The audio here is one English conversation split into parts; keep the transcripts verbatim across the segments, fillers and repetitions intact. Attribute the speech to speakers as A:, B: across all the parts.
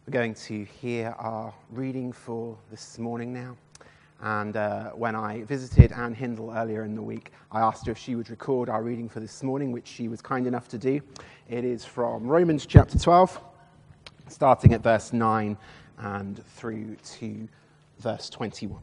A: We're going to hear our reading for this morning now. And uh, when I visited Anne Hindle earlier in the week, I asked her if she would record our reading for this morning, which she was kind enough to do. It is from Romans chapter twelve, starting at verse nine and through to verse twenty-one.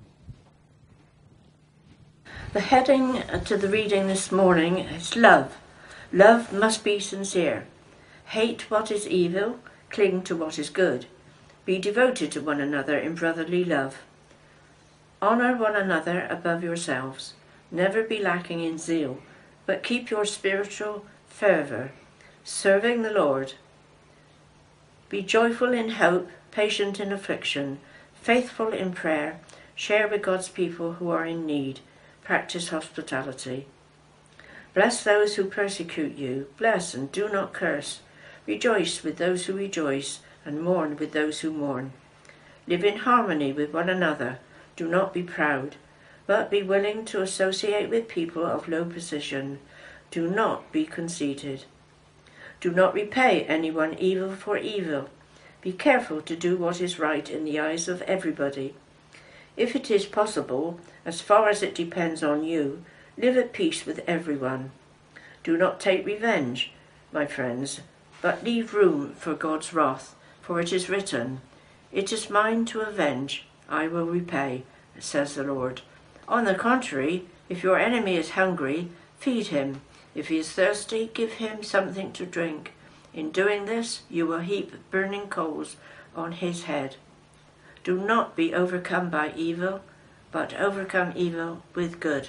B: The heading to the reading this morning is love. Love must be sincere. Hate what is evil, cling to what is good. Be devoted to one another in brotherly love. Honour one another above yourselves. Never be lacking in zeal, but keep your spiritual fervour, serving the Lord. Be joyful in hope, patient in affliction, faithful in prayer. Share with God's people who are in need. Practice hospitality. Bless those who persecute you. Bless and do not curse. Rejoice with those who rejoice, and mourn with those who mourn. Live in harmony with one another. Do not be proud, but be willing to associate with people of low position. Do not be conceited. Do not repay anyone evil for evil. Be careful to do what is right in the eyes of everybody. If it is possible, as far as it depends on you, live at peace with everyone. Do not take revenge, my friends, but leave room for God's wrath, for it is written, "It is mine to avenge, I will repay," says the Lord. On the contrary, if your enemy is hungry, feed him. If he is thirsty, give him something to drink. In doing this, you will heap burning coals on his head. Do not be overcome by evil, but overcome evil with good.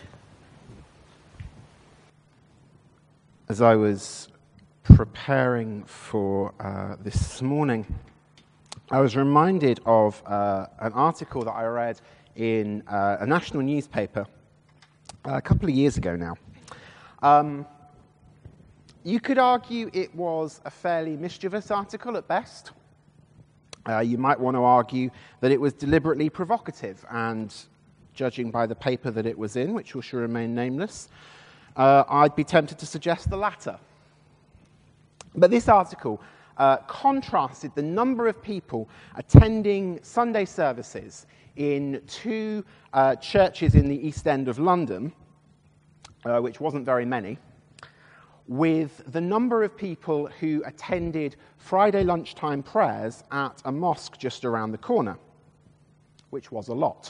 A: As I was preparing for uh, this morning, I was reminded of uh, an article that I read in uh, a national newspaper uh, a couple of years ago now. Um, you could argue it was a fairly mischievous article at best. Uh, you might want to argue that it was deliberately provocative, and judging by the paper that it was in, which will sure remain nameless, uh, I'd be tempted to suggest the latter. But this article uh, contrasted the number of people attending Sunday services in two uh, churches in the East End of London, uh, which wasn't very many, with the number of people who attended Friday lunchtime prayers at a mosque just around the corner, which was a lot.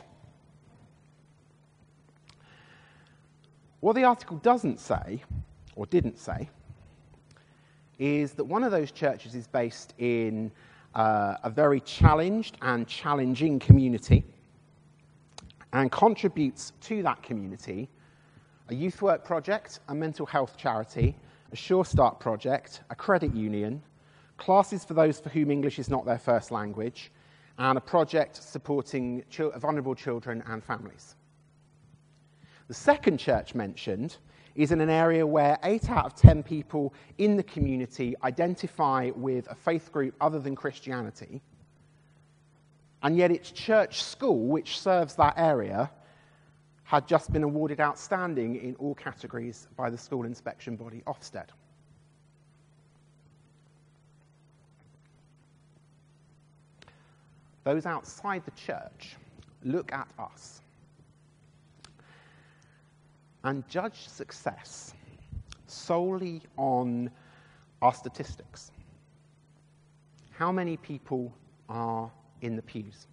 A: What the article doesn't say, or didn't say, is that one of those churches is based in uh, a very challenged and challenging community and contributes to that community a youth work project, a mental health charity, a Sure Start project, a credit union, classes for those for whom English is not their first language, and a project supporting chil- vulnerable children and families. The second church mentioned is in an area where eight out of ten people in the community identify with a faith group other than Christianity, and yet its church school, which serves that area, had just been awarded outstanding in all categories by the school inspection body Ofsted. Those outside the church look at us and judge success solely on our statistics. How many people are in the pews?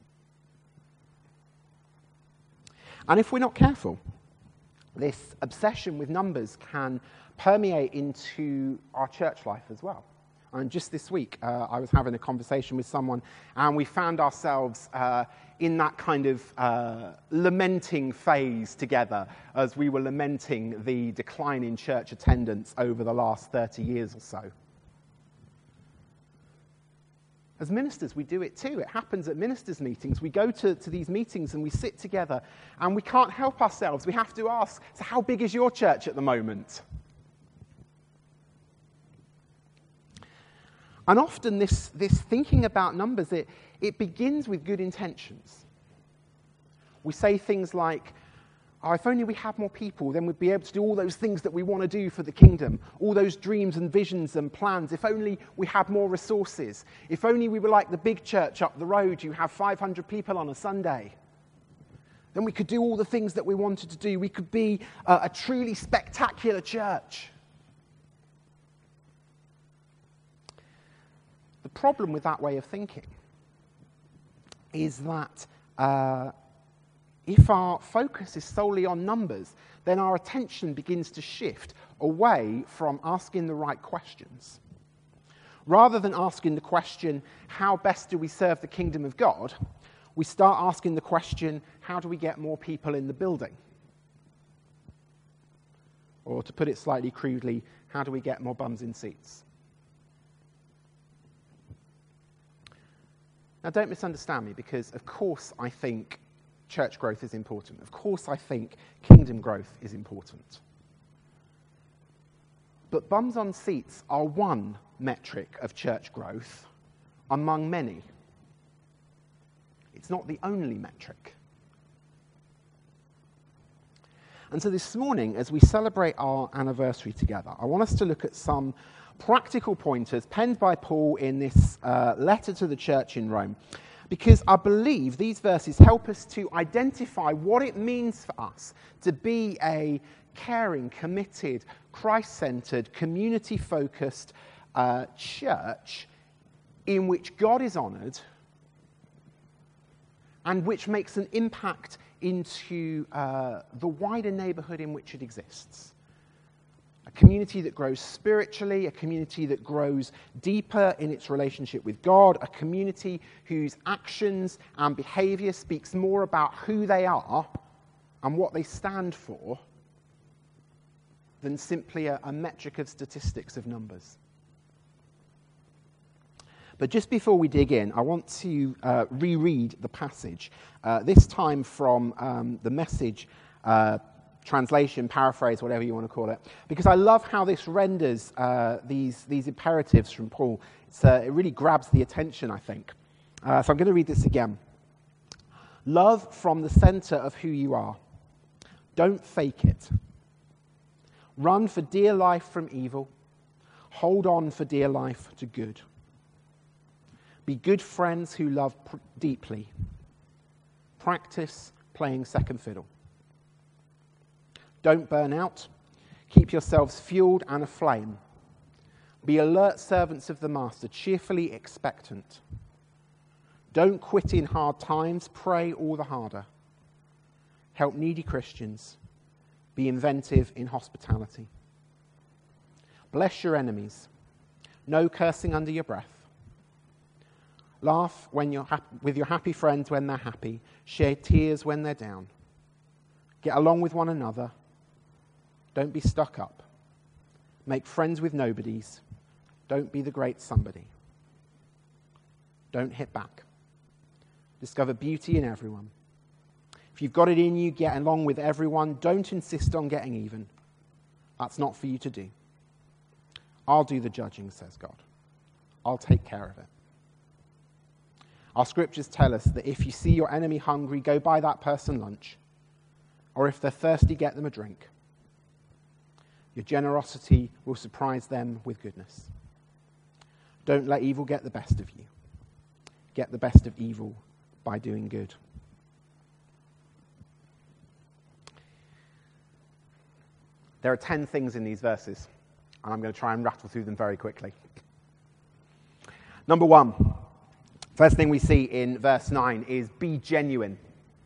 A: And if we're not careful, this obsession with numbers can permeate into our church life as well. And just this week, uh, I was having a conversation with someone, and we found ourselves uh, in that kind of uh, lamenting phase together as we were lamenting the decline in church attendance over the last thirty years or so. As ministers, we do it too. It happens at ministers' meetings. We go to, to these meetings and we sit together, and we can't help ourselves. We have to ask, so how big is your church at the moment? And often this, this thinking about numbers, it, it begins with good intentions. We say things like, oh, if only we had more people, then we'd be able to do all those things that we want to do for the kingdom, all those dreams and visions and plans. If only we had more resources. If only we were like the big church up the road, you have five hundred people on a Sunday. Then we could do all the things that we wanted to do. We could be a, a truly spectacular church. The problem with that way of thinking is that uh, if our focus is solely on numbers, then our attention begins to shift away from asking the right questions. Rather than asking the question, how best do we serve the kingdom of God, we start asking the question, how do we get more people in the building? Or to put it slightly crudely, how do we get more bums in seats? Now, don't misunderstand me, because of course I think church growth is important. Of course I think kingdom growth is important. But bums on seats are one metric of church growth among many. It's not the only metric. And so this morning, as we celebrate our anniversary together, I want us to look at some practical pointers penned by Paul in this uh, letter to the church in Rome, because I believe these verses help us to identify what it means for us to be a caring, committed, Christ-centered, community-focused uh, church in which God is honoured and which makes an impact into uh, the wider neighbourhood in which it exists. A community that grows spiritually, a community that grows deeper in its relationship with God, a community whose actions and behaviour speaks more about who they are and what they stand for than simply a, a metric of statistics of numbers. But just before we dig in, I want to uh, reread the passage, uh, this time from um, the Message uh, translation, paraphrase, whatever you want to call it, because I love how this renders uh, these, these imperatives from Paul. It's, uh, it really grabs the attention, I think. Uh, so I'm going to read this again. Love from the centre of who you are. Don't fake it. Run for dear life from evil. Hold on for dear life to good. Be good friends who love pr- deeply. Practice playing second fiddle. Don't burn out. Keep yourselves fueled and aflame. Be alert servants of the Master, cheerfully expectant. Don't quit in hard times. Pray all the harder. Help needy Christians. Be inventive in hospitality. Bless your enemies. No cursing under your breath. Laugh when you're hap- with your happy friends when they're happy. Share tears when they're down. Get along with one another. Don't be stuck up. Make friends with nobodies. Don't be the great somebody. Don't hit back. Discover beauty in everyone. If you've got it in you, get along with everyone. Don't insist on getting even. That's not for you to do. I'll do the judging, says God. I'll take care of it. Our scriptures tell us that if you see your enemy hungry, go buy that person lunch. Or if they're thirsty, get them a drink. Your generosity will surprise them with goodness. Don't let evil get the best of you. Get the best of evil by doing good. There are ten things in these verses, and I'm going to try and rattle through them very quickly. Number one, first thing we see in verse nine is be genuine.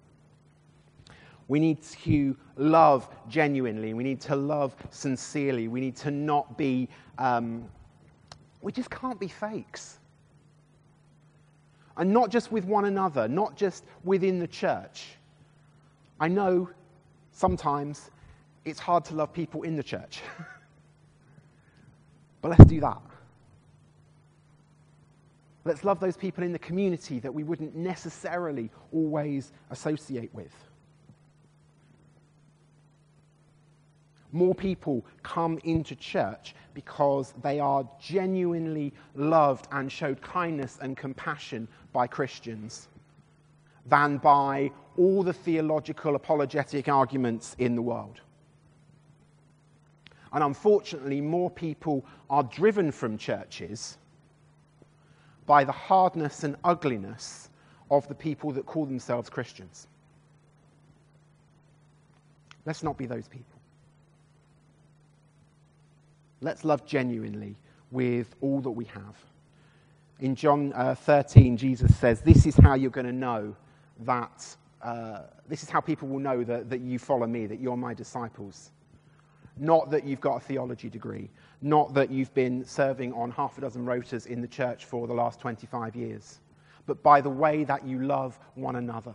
A: We need to love genuinely. We need to love sincerely. We need to not be, um, we just can't be fakes. And not just with one another, not just within the church. I know sometimes it's hard to love people in the church. But let's do that. Let's love those people in the community that we wouldn't necessarily always associate with. More people come into church because they are genuinely loved and showed kindness and compassion by Christians, than by all the theological apologetic arguments in the world. And unfortunately, more people are driven from churches by the hardness and ugliness of the people that call themselves Christians. Let's not be those people. Let's love genuinely with all that we have. In John uh, thirteen, Jesus says, this is how you're going to know that, uh, this is how people will know that, that you follow me, that you're my disciples. Not that you've got a theology degree, not that you've been serving on half a dozen rotas in the church for the last twenty-five years, but by the way that you love one another.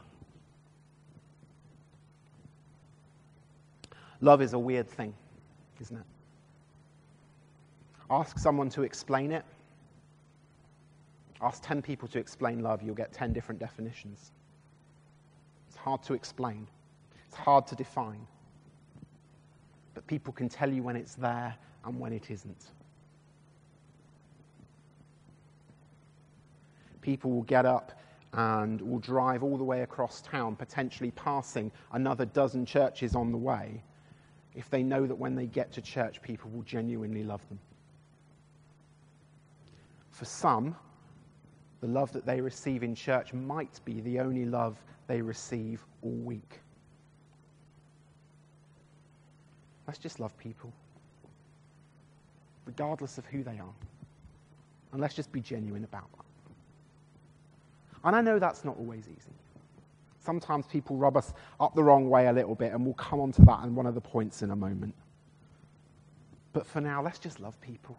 A: Love is a weird thing, isn't it? Ask someone to explain it. Ask ten people to explain love, you'll get ten different definitions. It's hard to explain. It's hard to define. But people can tell you when it's there and when it isn't. People will get up and will drive all the way across town, potentially passing another dozen churches on the way, if they know that when they get to church, people will genuinely love them. For some, the love that they receive in church might be the only love they receive all week. Let's just love people, regardless of who they are. And let's just be genuine about that. And I know that's not always easy. Sometimes people rub us up the wrong way a little bit, and we'll come on to that in one of the points in a moment. But for now, let's just love people.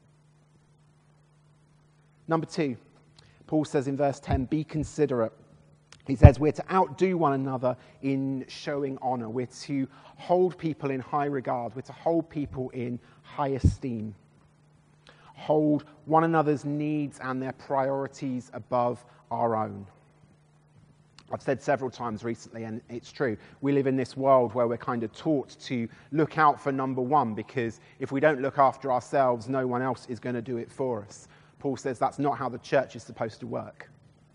A: Number two, Paul says in verse ten, be considerate. He says we're to outdo one another in showing honour. We're to hold people in high regard. We're to hold people in high esteem. Hold one another's needs and their priorities above our own. I've said several times recently, and it's true, we live in this world where we're kind of taught to look out for number one, because if we don't look after ourselves, no one else is going to do it for us. Paul says that's not how the church is supposed to work.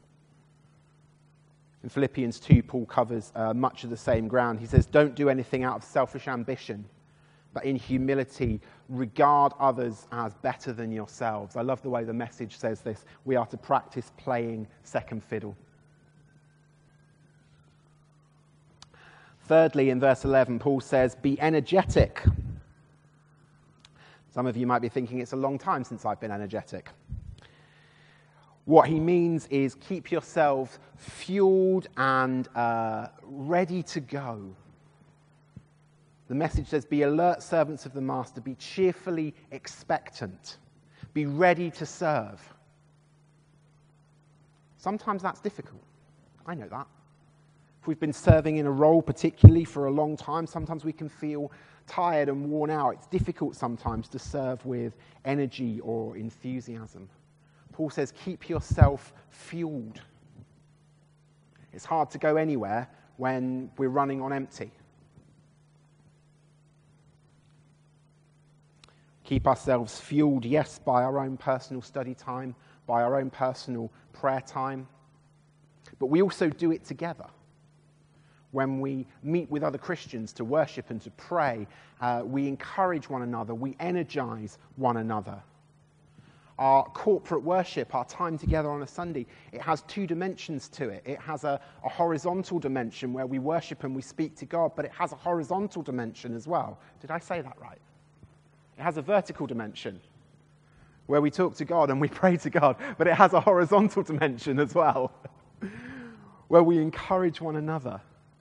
A: In Philippians two, Paul covers uh, much of the same ground. He says, don't do anything out of selfish ambition, but in humility, regard others as better than yourselves. I love the way the Message says this. We are to practice playing second fiddle. Thirdly, in verse eleven, Paul says, be energetic. Some of you might be thinking it's a long time since I've been energetic. What he means is keep yourselves fueled and uh, ready to go. The Message says, be alert servants of the master, be cheerfully expectant, be ready to serve. Sometimes that's difficult. I know that. If we've been serving in a role particularly for a long time, sometimes we can feel tired and worn out. It's difficult sometimes to serve with energy or enthusiasm. Paul says, keep yourself fueled. It's hard to go anywhere when we're running on empty. Keep ourselves fueled, yes, by our own personal study time, by our own personal prayer time, but we also do it together. When we meet with other Christians to worship and to pray, uh, we encourage one another, we energize one another. Our corporate worship, our time together on a Sunday, it has two dimensions to it. It has a, a horizontal dimension where we worship and we speak to God, but it has a horizontal dimension as well. Did I say that right? It has a vertical dimension where we talk to God and we pray to God, but it has a horizontal dimension as well where we encourage one another.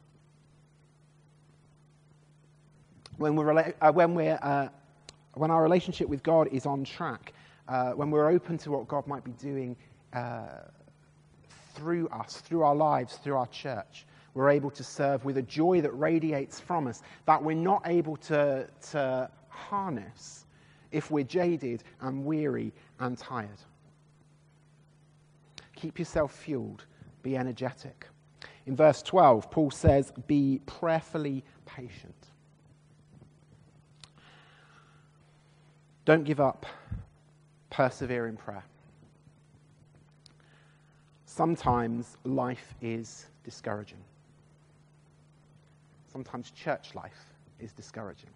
A: When we're, uh, when we're, uh, when our relationship with God is on track, uh, when we're open to what God might be doing uh, through us, through our lives, through our church, we're able to serve with a joy that radiates from us that we're not able to, to harness if we're jaded and weary and tired. Keep yourself fueled. Be energetic. In verse twelve, Paul says, be prayerfully patient. Don't give up. Persevere in prayer. sometimes life is discouraging. Sometimes church life is discouraging.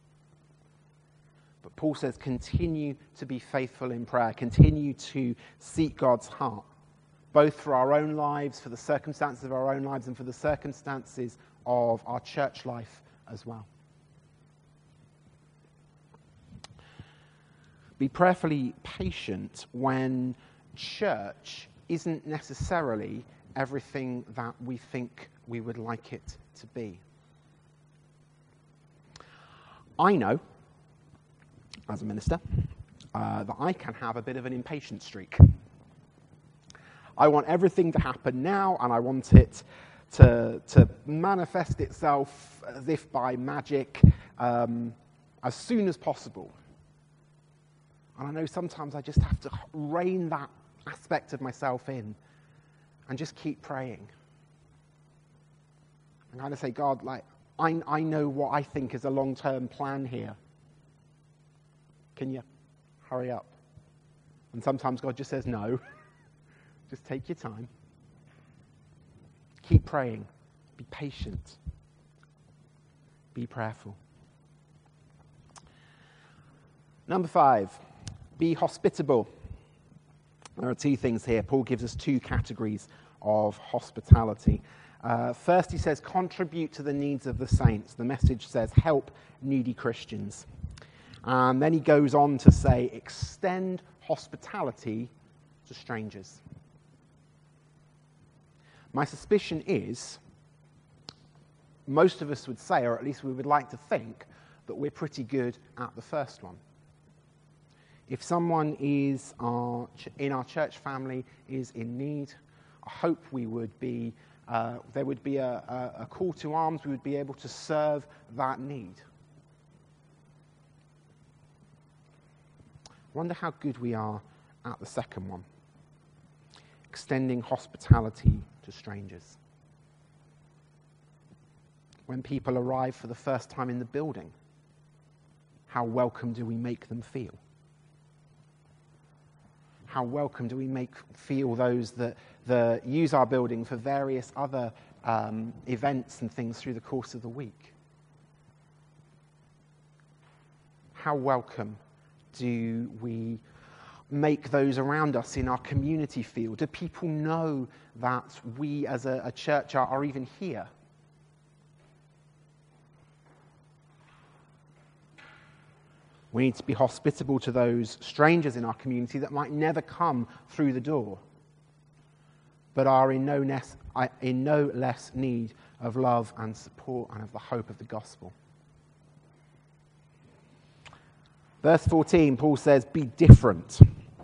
A: But Paul says, continue to be faithful in prayer. Continue to seek God's heart, both for our own lives, for the circumstances of our own lives, and for the circumstances of our church life as well. Be prayerfully patient when church isn't necessarily everything that we think we would like it to be. I know, as a minister, uh, that I can have a bit of an impatient streak. I want everything to happen now, and I want it to, to manifest itself as if by magic um, as soon as possible. And I know sometimes I just have to rein that aspect of myself in and just keep praying. And kind of say, God, like, I, I know what I think is a long-term plan here. Can you hurry up? And sometimes God just says, no. Just take your time. Keep praying. Be patient. Be prayerful. Number five, be hospitable. There are two things here. Paul gives us two categories of hospitality. Uh, first, he says, contribute to the needs of the saints. The Message says, help needy Christians. And then he goes on to say, extend hospitality to strangers. My suspicion is, most of us would say, or at least we would like to think, that we're pretty good at the first one. If someone is our, in our church family is in need, I hope we would be, uh, there would be a, a, a call to arms, we would be able to serve that need. I wonder how good we are at the second one, extending hospitality to strangers. When people arrive for the first time in the building, how welcome do we make them feel? How welcome do we make feel those that, that use our building for various other um, events and things through the course of the week? How welcome do we make those around us in our community feel? Do people know that we as a, a church are, are even here? We need to be hospitable to those strangers in our community that might never come through the door, but are in no less, in no less need of love and support and of the hope of the gospel. Verse fourteen, Paul says, be different.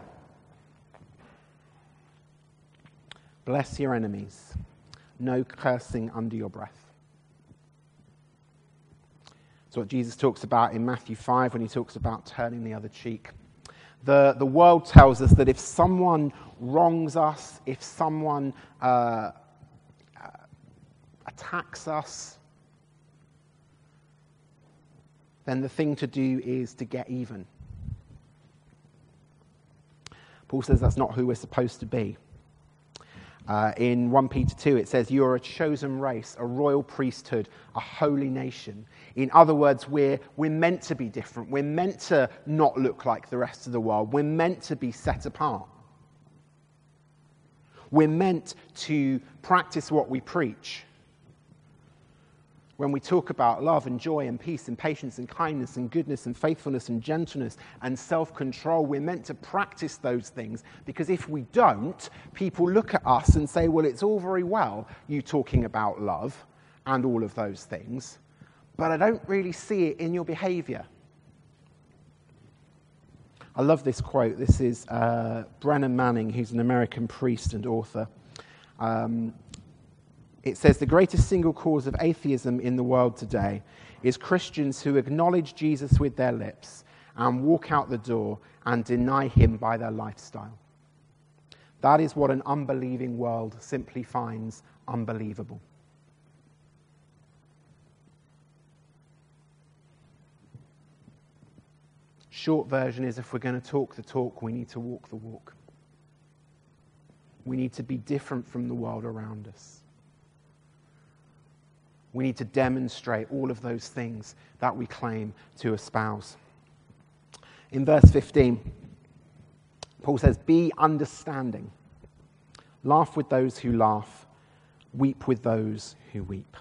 A: Bless your enemies. No cursing under your breath. It's what Jesus talks about in Matthew five when he talks about turning the other cheek. The, the world tells us that if someone wrongs us, if someone uh, attacks us, then the thing to do is to get even. Paul says that's not who we're supposed to be. Uh, in First Peter two, it says, you are a chosen race, a royal priesthood, a holy nation. In other words, we're, we're meant to be different. We're meant to not look like the rest of the world. We're meant to be set apart. We're meant to practice what we preach. When we talk about love and joy and peace and patience and kindness and goodness and faithfulness and gentleness and self-control, we're meant to practice those things, because if we don't, people look at us and say, well, it's all very well you talking about love and all of those things, but I don't really see it in your behavior. I love this quote. This is uh, Brennan Manning, who's an American priest and author. Um, It says, the greatest single cause of atheism in the world today is Christians who acknowledge Jesus with their lips and walk out the door and deny him by their lifestyle. That is what an unbelieving world simply finds unbelievable. Short version is, if we're going to talk the talk, we need to walk the walk. We need to be different from the world around us. We need to demonstrate all of those things that we claim to espouse. In verse fifteen, Paul says, be understanding. Laugh with those who laugh. Weep with those who weep.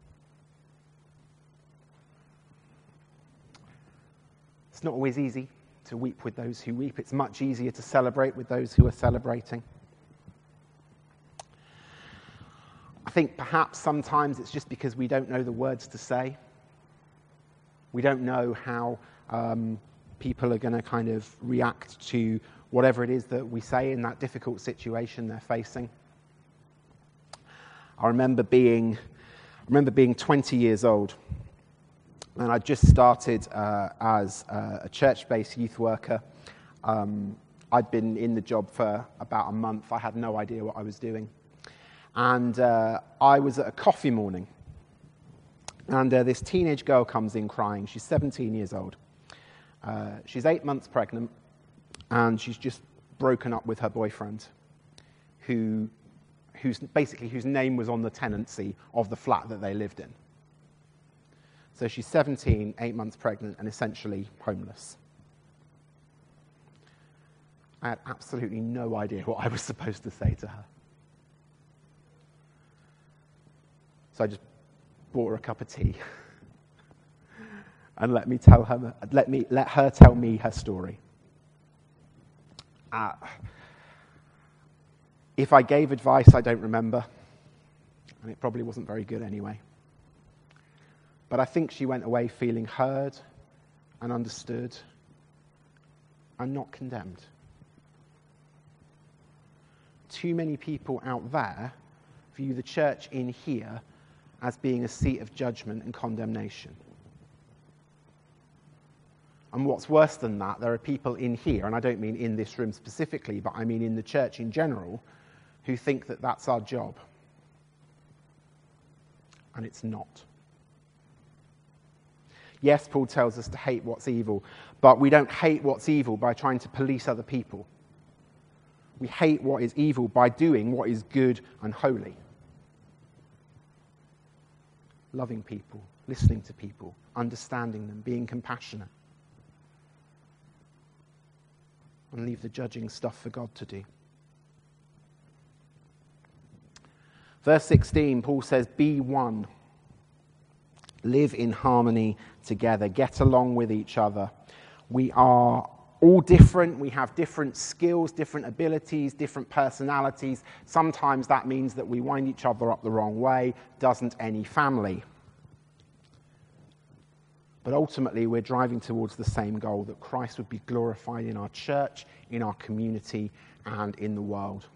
A: It's not always easy to weep with those who weep. It's much easier to celebrate with those who are celebrating. I think perhaps sometimes it's just because we don't know the words to say. We don't know how um, people are going to kind of react to whatever it is that we say in that difficult situation they're facing. I remember being, I remember being twenty years old, and I just started uh, as uh, a church-based youth worker. Um, I'd been in the job for about a month. I had no idea what I was doing. And uh, I was at a coffee morning, and uh, this teenage girl comes in crying. She's seventeen years old. Uh, she's eight months pregnant, and she's just broken up with her boyfriend, who, who's basically whose name was on the tenancy of the flat that they lived in. So she's seventeen, eight months pregnant, and essentially homeless. I had absolutely no idea what I was supposed to say to her. So I just bought her a cup of tea and let me tell her, let me let her tell me her story. Uh, if I gave advice, I don't remember, and it probably wasn't very good anyway. But I think she went away feeling heard and understood and not condemned. Too many people out there view the church in here as being a seat of judgment and condemnation. And what's worse than that, there are people in here, and I don't mean in this room specifically, but I mean in the church in general, who think that that's our job. And it's not. Yes, Paul tells us to hate what's evil, but we don't hate what's evil by trying to police other people. We hate what is evil by doing what is good and holy. Loving people, listening to people, understanding them, being compassionate. And leave the judging stuff for God to do. Verse sixteen, Paul says, be one. Live in harmony together. Get along with each other. We are all different. We have different skills, different abilities, different personalities. Sometimes that means that we wind each other up the wrong way. Doesn't any family. But ultimately, we're driving towards the same goal, that Christ would be glorified in our church, in our community, and in the world.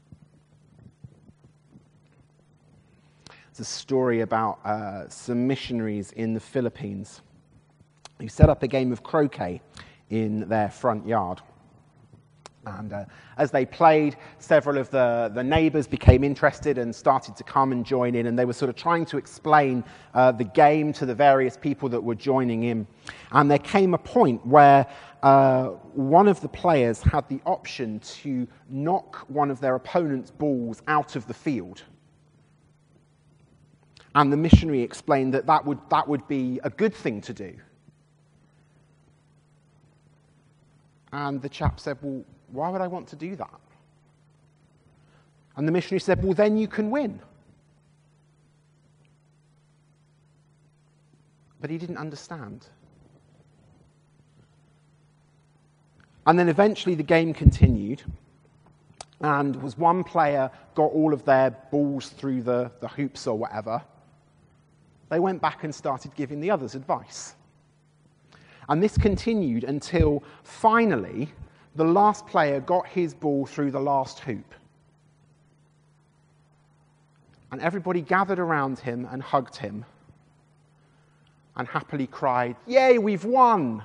A: It's a story about uh, some missionaries in the Philippines who set up a game of croquet in their front yard. And uh, as they played, several of the, the neighbours became interested and started to come and join in, and they were sort of trying to explain uh, the game to the various people that were joining in. And there came a point where uh, one of the players had the option to knock one of their opponent's balls out of the field. And the missionary explained that that would, that would be a good thing to do. And the chap said, well, why would I want to do that? And the missionary said, well, then you can win. But he didn't understand. And then eventually the game continued, and was one player got all of their balls through the, the hoops or whatever, they went back and started giving the others advice. And this continued until finally the last player got his ball through the last hoop. And everybody gathered around him and hugged him and happily cried, "Yay, we've won!"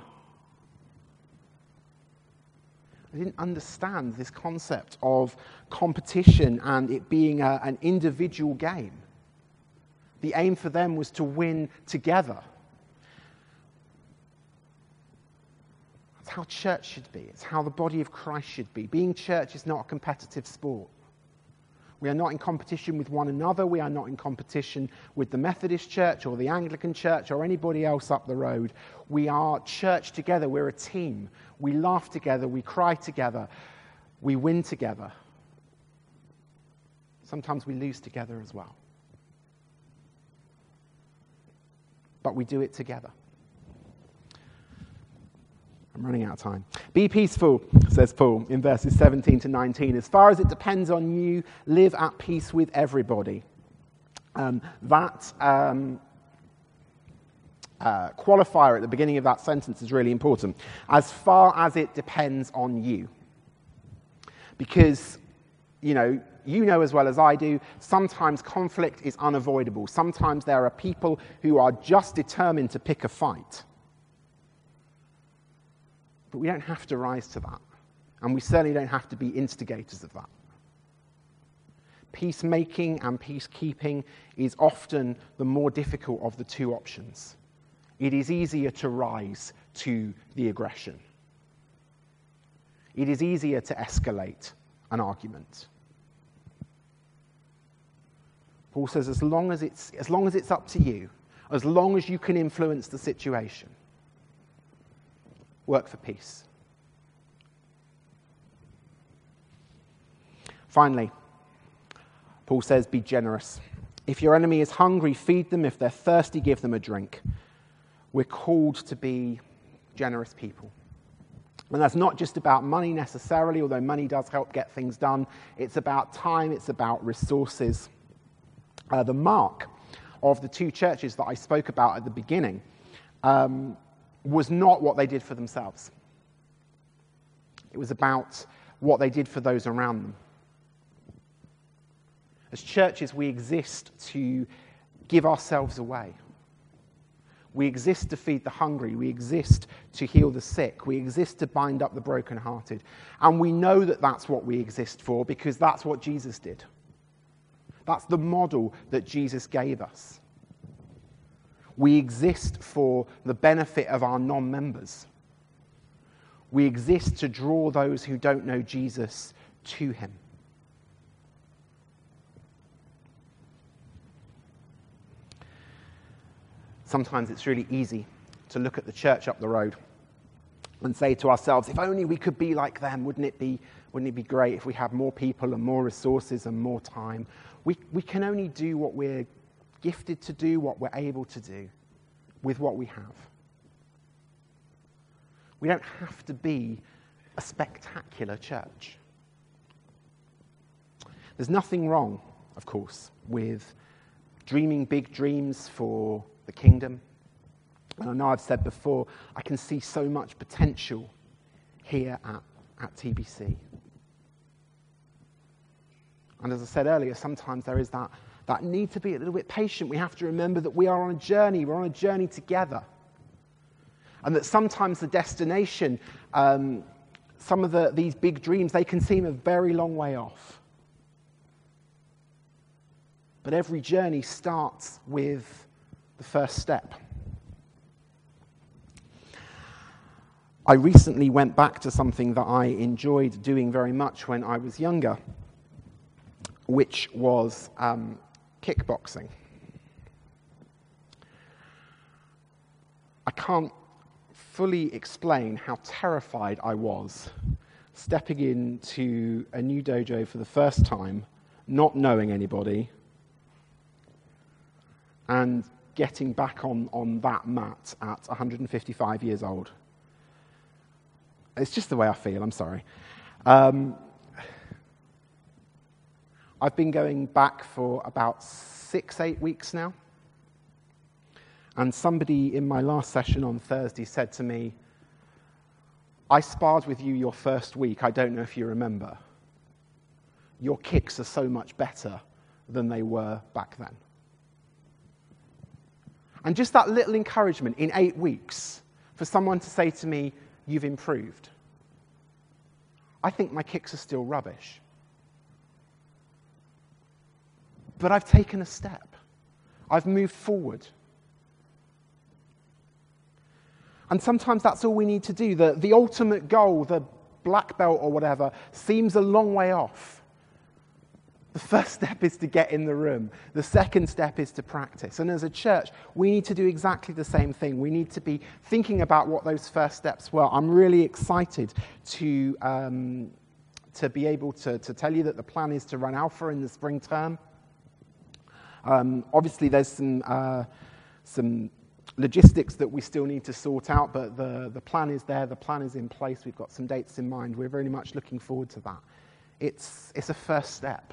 A: I didn't understand this concept of competition and it being a, an individual game. The aim for them was to win together. That's how church should be. It's how the body of Christ should be. Being church is not a competitive sport. We are not in competition with one another. We are not in competition with the Methodist Church or the Anglican Church or anybody else up the road. We are church together. We're a team. We laugh together. We cry together. We win together. Sometimes we lose together as well. But we do it together. I'm running out of time. Be peaceful, says Paul in verses seventeen to nineteen. As far as it depends on you, live at peace with everybody. Um, that um, uh, qualifier at the beginning of that sentence is really important. As far as it depends on you. Because, you know, you know as well as I do, sometimes conflict is unavoidable. Sometimes there are people who are just determined to pick a fight. But we don't have to rise to that. And we certainly don't have to be instigators of that. Peacemaking and peacekeeping is often the more difficult of the two options. It is easier to rise to the aggression. It is easier to escalate an argument. Paul says, as long as it's, as long as it's up to you, as long as you can influence the situation, work for peace. Finally, Paul says, be generous. If your enemy is hungry, feed them. If they're thirsty, give them a drink. We're called to be generous people. And that's not just about money necessarily, although money does help get things done. It's about time, it's about resources. Uh, the mark of the two churches that I spoke about at the beginning um, was not what they did for themselves. It was about what they did for those around them. As churches, we exist to give ourselves away. We exist to feed the hungry. We exist to heal the sick. We exist to bind up the brokenhearted. And we know that that's what we exist for because that's what Jesus did. That's the model that Jesus gave us. We exist for the benefit of our non-members. We exist to draw those who don't know Jesus to him. Sometimes it's really easy to look at the church up the road and say to ourselves, if only we could be like them, wouldn't it be, wouldn't it be great if we had more people and more resources and more time? We, we can only do what we're gifted to do, what we're able to do with what we have. We don't have to be a spectacular church. There's nothing wrong, of course, with dreaming big dreams for the kingdom. And I know I've said before, I can see so much potential here at, at T B C. And as I said earlier, sometimes there is that, that need to be a little bit patient. We have to remember that we are on a journey. We're on a journey together. And that sometimes the destination, um, some of the, these big dreams, they can seem a very long way off. But every journey starts with the first step. I recently went back to something that I enjoyed doing very much when I was younger, which was um, kickboxing. I can't fully explain how terrified I was stepping into a new dojo for the first time, not knowing anybody, and getting back on, on that mat at one hundred fifty-five years old. It's just the way I feel, I'm sorry. Um, I've been going back for about six, eight weeks now. And somebody in my last session on Thursday said to me, I sparred with you your first week, I don't know if you remember. Your kicks are so much better than they were back then. And just that little encouragement in eight weeks for someone to say to me, you've improved. I think my kicks are still rubbish. But I've taken a step. I've moved forward. And sometimes that's all we need to do. The, the ultimate goal, the black belt or whatever, seems a long way off. The first step is to get in the room. The second step is to practice. And as a church, we need to do exactly the same thing. We need to be thinking about what those first steps were. I'm really excited to um, to be able to, to tell you that the plan is to run Alpha in the spring term. Um, obviously, there's some uh, some logistics that we still need to sort out, but the, the plan is there. The plan is in place. We've got some dates in mind. We're very much looking forward to that. It's it's a first step.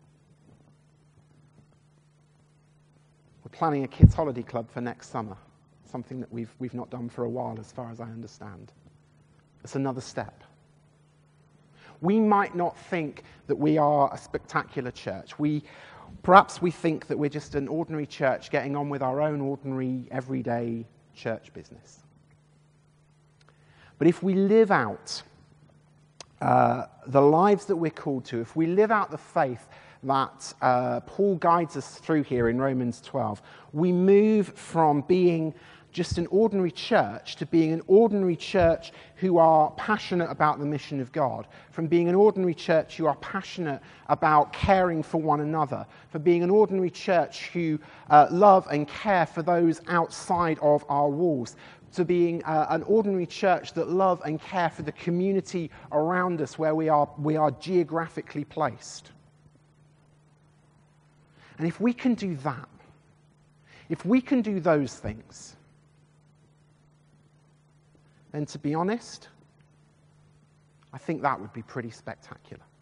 A: We're planning a kids' holiday club for next summer, something that we've we've not done for a while, as far as I understand. It's another step. We might not think that we are a spectacular church. We perhaps we think that we're just an ordinary church getting on with our own ordinary, everyday church business. But if we live out uh, the lives that we're called to, if we live out the faith that uh, Paul guides us through here in Romans twelve, we move from being just an ordinary church to being an ordinary church who are passionate about the mission of God, from being an ordinary church who are passionate about caring for one another, from being an ordinary church who uh, love and care for those outside of our walls, to being uh, an ordinary church that love and care for the community around us where we are, we are geographically placed. And if we can do that, if we can do those things, then to be honest, I think that would be pretty spectacular.